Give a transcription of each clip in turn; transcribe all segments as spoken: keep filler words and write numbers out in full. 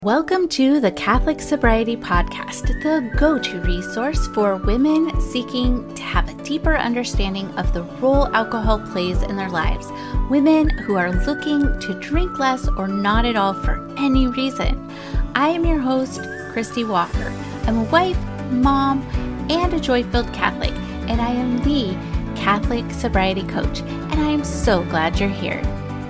Welcome to the Catholic Sobriety Podcast, the go-to resource for women seeking to have a deeper understanding of the role alcohol plays in their lives. Women who are looking to drink less or not at all for any reason. I am your host, Christy Walker. I'm a wife, mom, and a joy-filled Catholic, and I am the Catholic Sobriety Coach, and I am so glad you're here.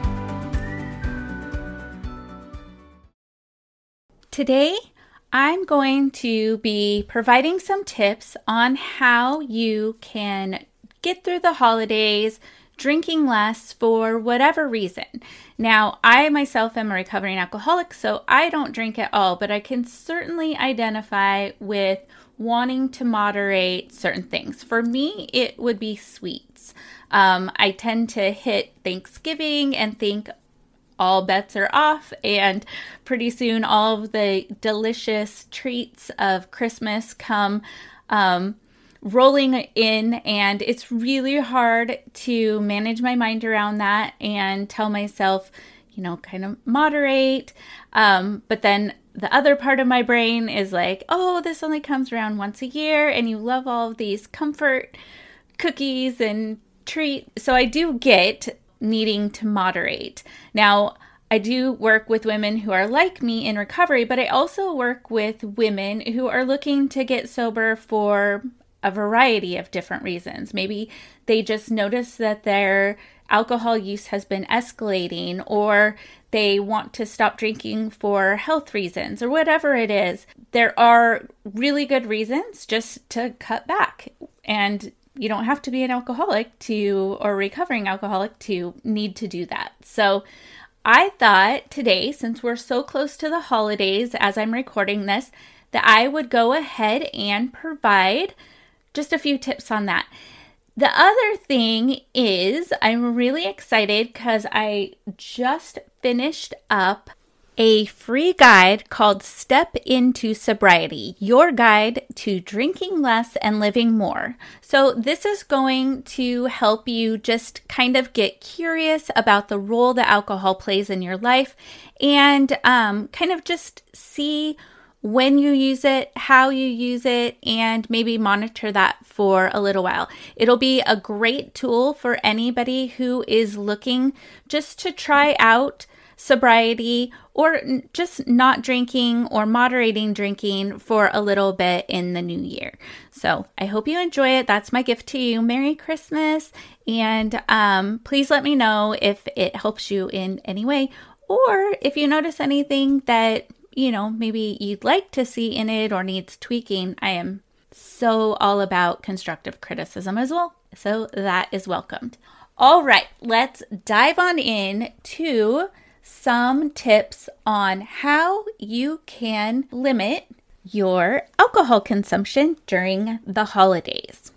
Today, I'm going to be providing some tips on how you can get through the holidays drinking less for whatever reason. Now, I myself am a recovering alcoholic, so I don't drink at all, but I can certainly identify with wanting to moderate certain things. For me, it would be sweets. Um, I tend to hit Thanksgiving and think, all bets are off, and pretty soon all of the delicious treats of Christmas come um, rolling in, and it's really hard to manage my mind around that and tell myself, you know, kind of moderate. Um, but then the other part of my brain is like, oh, this only comes around once a year, and you love all of these comfort cookies and treats. So I do get needing to moderate. Now, I do work with women who are like me in recovery, but I also work with women who are looking to get sober for a variety of different reasons. Maybe they just notice that their alcohol use has been escalating, or they want to stop drinking for health reasons, or whatever it is. There are really good reasons just to cut back, and you don't have to be an alcoholic to, or recovering alcoholic to need to do that. So I thought today, since we're so close to the holidays as I'm recording this, that I would go ahead and provide just a few tips on that. The other thing is I'm really excited because I just finished up a free guide called Step Into Sobriety, your guide to drinking less and living more. So this is going to help you just kind of get curious about the role that alcohol plays in your life, and um, kind of just see when you use it, how you use it, and maybe monitor that for a little while. It'll be a great tool for anybody who is looking just to try out sobriety, or just not drinking or moderating drinking for a little bit in the new year. So I hope you enjoy it. That's my gift to you. Merry Christmas. And um, please let me know if it helps you in any way, or if you notice anything that, you know, maybe you'd like to see in it or needs tweaking. I am so all about constructive criticism as well. So that is welcomed. All right, let's dive on in to some tips on how you can limit your alcohol consumption during the holidays.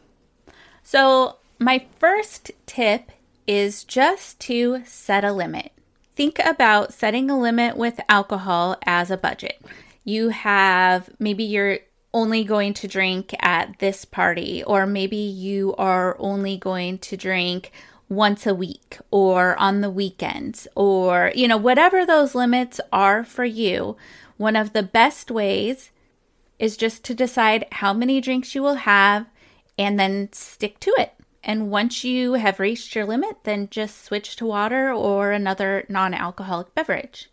So my first tip is just to set a limit. Think about setting a limit with alcohol as a budget. You have, maybe you're only going to drink at this party, or maybe you are only going to drink once a week or on the weekends, or, you know, whatever those limits are for you. One of the best ways is just to decide how many drinks you will have and then stick to it. And once you have reached your limit, then just switch to water or another non-alcoholic beverage.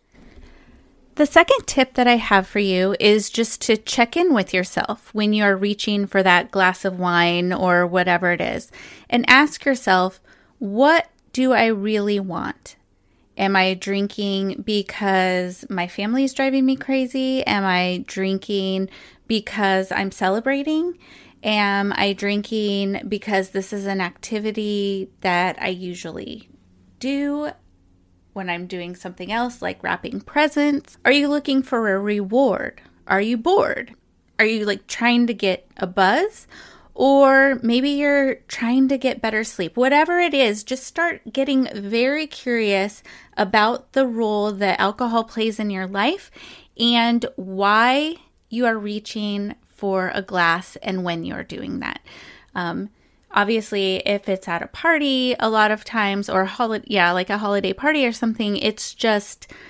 The second tip that I have for you is just to check in with yourself when you're reaching for that glass of wine or whatever it is, and ask yourself, what do I really want? Am I drinking because my family is driving me crazy? Am I drinking because I'm celebrating? Am I drinking because this is an activity that I usually do when I'm doing something else, like wrapping presents? Are you looking for a reward? Are you bored? Are you like trying to get a buzz? Or maybe you're trying to get better sleep. Whatever it is, just start getting very curious about the role that alcohol plays in your life and why you are reaching for a glass and when you're doing that. Um, obviously, if it's at a party, a lot of times, or holiday, yeah, like a holiday party or something, it's just,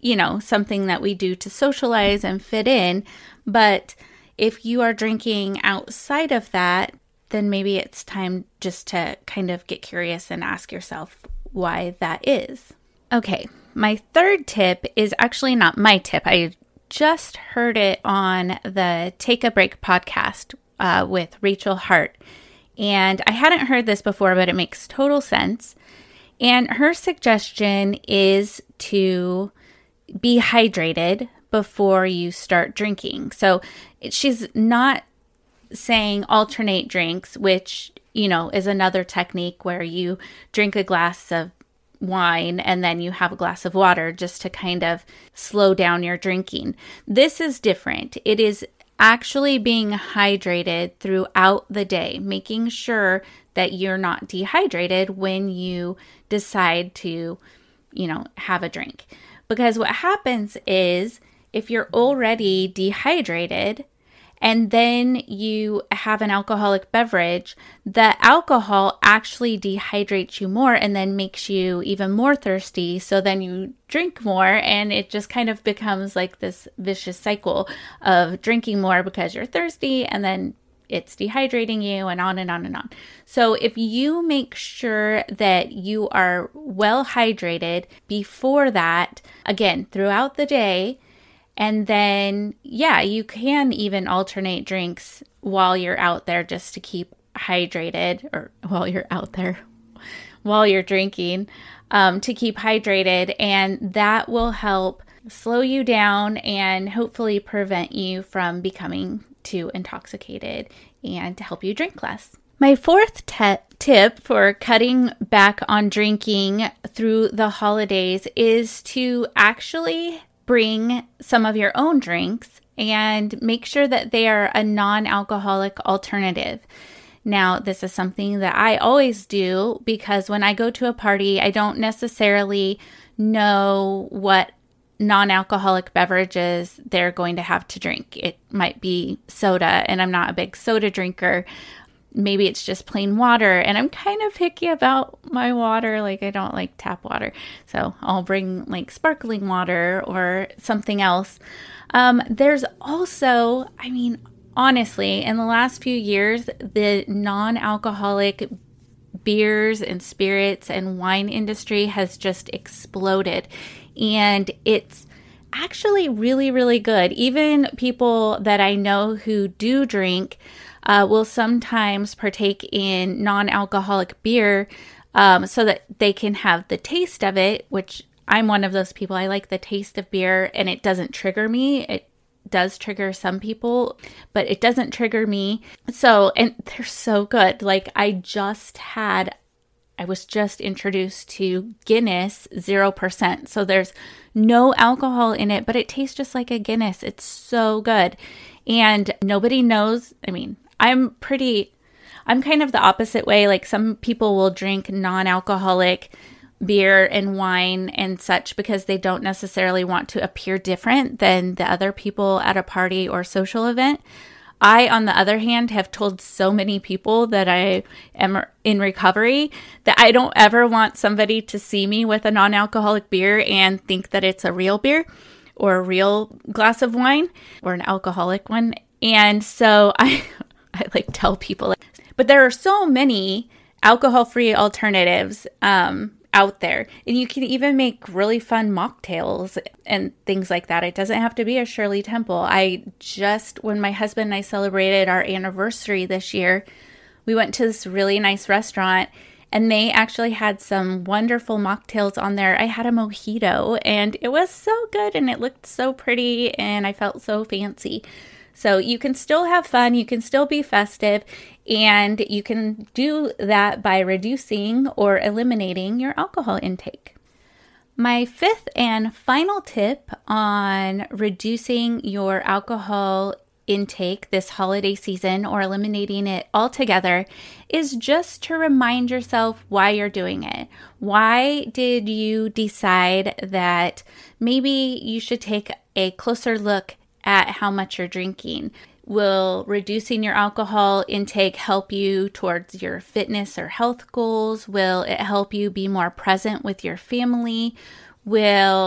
you know, something that we do to socialize and fit in. But if you are drinking outside of that, then maybe it's time just to kind of get curious and ask yourself why that is. Okay, my third tip is actually not my tip. I just heard it on the Take a Break podcast uh, with Rachel Hart. And I hadn't heard this before, but it makes total sense. And her suggestion is to be hydrated before you start drinking. So she's not saying alternate drinks, which, you know, is another technique where you drink a glass of wine and then you have a glass of water just to kind of slow down your drinking. This is different. It is actually being hydrated throughout the day, making sure that you're not dehydrated when you decide to, you know, have a drink. Because what happens is if you're already dehydrated and then you have an alcoholic beverage, the alcohol actually dehydrates you more and then makes you even more thirsty. So then you drink more and it just kind of becomes like this vicious cycle of drinking more because you're thirsty and then it's dehydrating you and on and on and on. So if you make sure that you are well hydrated before that, again, throughout the day, and then, yeah, you can even alternate drinks while you're out there just to keep hydrated, or while you're out there, while you're drinking, um, to keep hydrated. And that will help slow you down and hopefully prevent you from becoming too intoxicated and to help you drink less. My fourth te- tip for cutting back on drinking through the holidays is to actually bring some of your own drinks and make sure that they are a non-alcoholic alternative. Now, this is something that I always do because when I go to a party, I don't necessarily know what non-alcoholic beverages they're going to have to drink. It might be soda, and I'm not a big soda drinker. Maybe it's just plain water, and I'm kind of picky about my water. Like, I don't like tap water, so I'll bring like sparkling water or something else. Um, there's also, I mean, honestly, in the last few years, the non-alcoholic beers and spirits and wine industry has just exploded, and it's actually really, really good. Even people that I know who do drink Uh, will sometimes partake in non-alcoholic beer um, so that they can have the taste of it, which I'm one of those people. I like the taste of beer and it doesn't trigger me. It does trigger some people, but it doesn't trigger me. So, and they're so good. Like I just had, I was just introduced to Guinness zero percent. So there's no alcohol in it, but it tastes just like a Guinness. It's so good. And nobody knows, I mean, I'm pretty, I'm kind of the opposite way. Like some people will drink non-alcoholic beer and wine and such because they don't necessarily want to appear different than the other people at a party or social event. I, on the other hand, have told so many people that I am in recovery that I don't ever want somebody to see me with a non-alcoholic beer and think that it's a real beer or a real glass of wine or an alcoholic one. And so I... I like tell people, like, but there are so many alcohol-free alternatives um, out there. And you can even make really fun mocktails and things like that. It doesn't have to be a Shirley Temple. I just, when my husband and I celebrated our anniversary this year, we went to this really nice restaurant and they actually had some wonderful mocktails on there. I had a mojito and it was so good and it looked so pretty and I felt so fancy. So you can still have fun, you can still be festive, and you can do that by reducing or eliminating your alcohol intake. My fifth and final tip on reducing your alcohol intake this holiday season or eliminating it altogether is just to remind yourself why you're doing it. Why did you decide that maybe you should take a closer look at how much you're drinking? Will reducing your alcohol intake help you towards your fitness or health goals? Will it help you be more present with your family? Will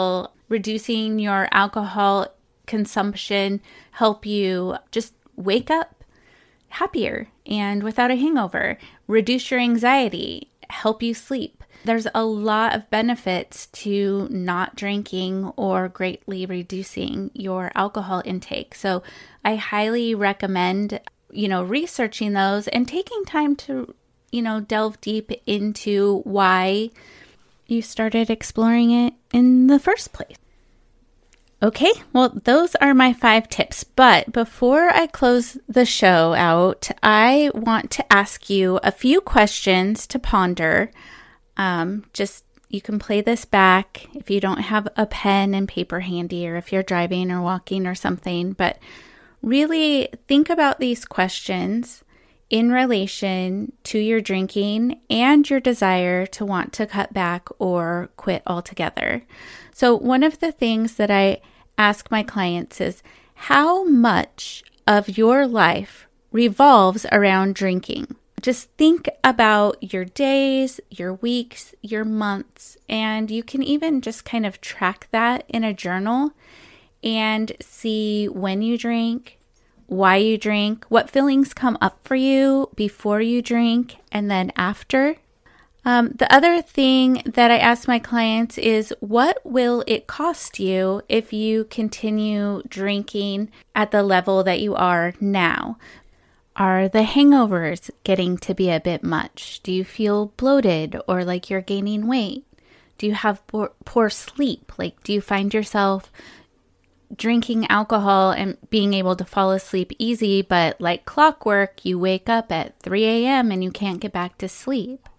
reducing your alcohol consumption help you just wake up happier and without a hangover, reduce your anxiety, help you sleep. There's a lot of benefits to not drinking or greatly reducing your alcohol intake. So I highly recommend, you know, researching those and taking time to, you know, delve deep into why you started exploring it in the first place. Okay, well, those are my five tips. But before I close the show out, I want to ask you a few questions to ponder. Um, just, you can play this back if you don't have a pen and paper handy, or if you're driving or walking or something. But really think about these questions in relation to your drinking and your desire to want to cut back or quit altogether. So one of the things that I ask my clients is, how much of your life revolves around drinking? Just think about your days, your weeks, your months, and you can even just kind of track that in a journal and see when you drink, why you drink, what feelings come up for you before you drink, and then after. Um, the other thing that I ask my clients is, what will it cost you if you continue drinking at the level that you are now? Are the hangovers getting to be a bit much? Do you feel bloated or like you're gaining weight? Do you have poor, poor sleep? Like, do you find yourself drinking alcohol and being able to fall asleep easy, but like clockwork, you wake up at three a.m. and you can't get back to sleep?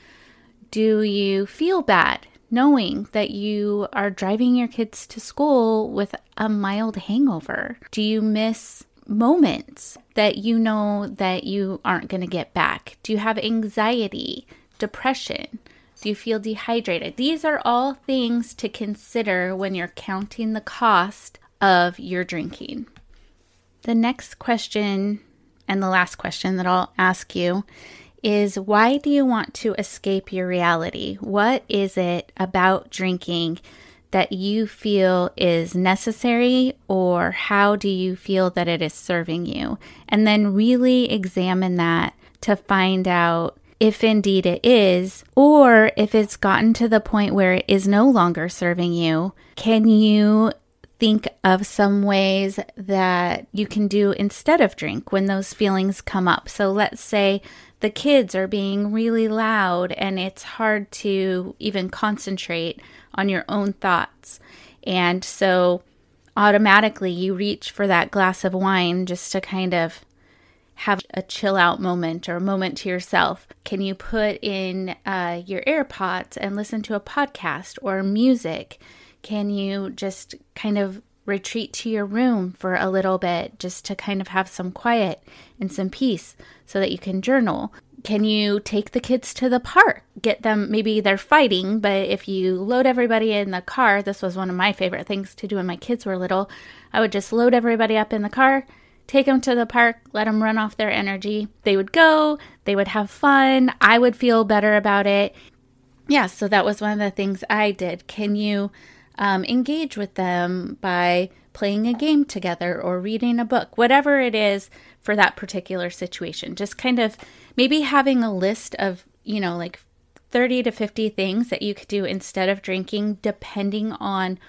Do you feel bad knowing that you are driving your kids to school with a mild hangover? Do you miss moments that you know that you aren't going to get back? Do you have anxiety, depression? Do you feel dehydrated? These are all things to consider when you're counting the cost of your drinking. The next question, and the last question that I'll ask you, is, why do you want to escape your reality? What is it about drinking that you feel is necessary, or how do you feel that it is serving you? And then really examine that to find out if indeed it is, or if it's gotten to the point where it is no longer serving you. Can you think of some ways that you can do instead of drink when those feelings come up? So let's say the kids are being really loud and it's hard to even concentrate on your own thoughts. And so automatically you reach for that glass of wine just to kind of have a chill out moment or a moment to yourself. Can you put in uh, your AirPods and listen to a podcast or music? Can you just kind of retreat to your room for a little bit just to kind of have some quiet and some peace so that you can journal? Can you take the kids to the park? Get them, maybe they're fighting, but if you load everybody in the car, this was one of my favorite things to do when my kids were little. I would just load everybody up in the car, take them to the park, let them run off their energy. They would go, they would have fun. I would feel better about it. Yeah, so that was one of the things I did. Can you um, engage with them by playing a game together or reading a book, whatever it is for that particular situation? Just kind of maybe having a list of, you know, like thirty to fifty things that you could do instead of drinking, depending on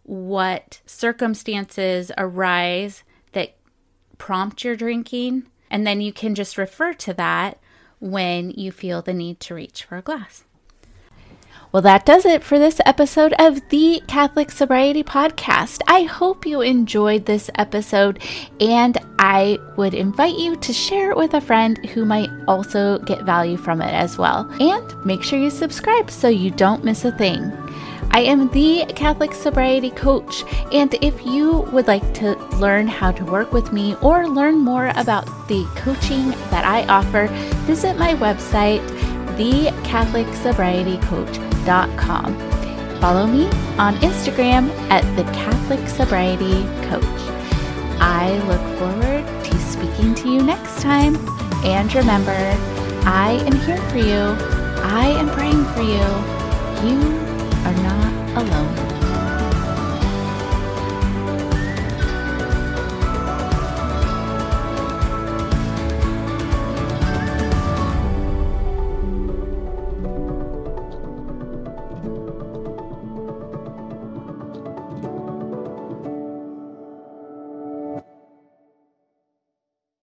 what circumstances arise that prompt your drinking. And then you can just refer to that when you feel the need to reach for a glass. Well, that does it for this episode of the Catholic Sobriety Podcast. I hope you enjoyed this episode, and I would invite you to share it with a friend who might also get value from it as well. And make sure you subscribe so you don't miss a thing. I am the Catholic Sobriety Coach, and if you would like to learn how to work with me or learn more about the coaching that I offer, visit my website, the catholic sobriety coach dot com. Follow me on Instagram at the Catholic Sobriety Coach. I look forward to speaking to you next time. And remember, I am here for you. I am praying for you. You are not alone.